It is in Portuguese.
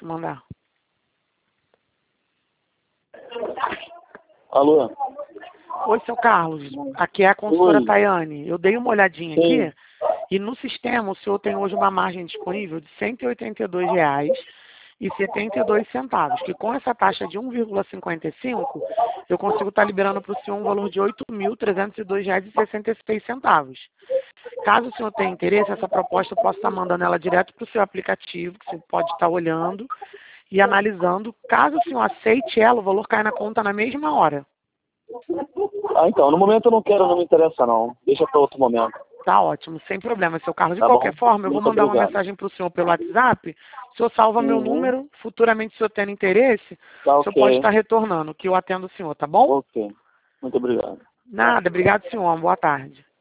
te mandar. Alô? Oi, seu Carlos. Aqui é a consultora Oi. Tayane. Eu dei uma olhadinha Sim. aqui e no sistema o senhor tem hoje uma margem disponível de R$ 182,72, que com essa taxa de 1,55, eu consigo estar liberando para o senhor um valor de R$ 8.302,66. Caso o senhor tenha interesse, essa proposta eu posso estar mandando ela direto para o seu aplicativo, que você pode estar olhando e analisando. Caso o senhor aceite ela, o valor cai na conta na mesma hora. Então, no momento eu não quero, não me interessa não. Deixa para outro momento. Tá ótimo, sem problema, seu Carlos. De Tá qualquer bom? forma, eu vou Muito mandar uma obrigado. mensagem para o senhor pelo WhatsApp. O senhor salva meu Uhum. número. Futuramente, se o senhor tendo interesse, Tá o senhor pode ok. estar retornando, que eu atendo o senhor, tá bom? Ok. Muito obrigado. Nada, obrigado, senhor. Boa tarde.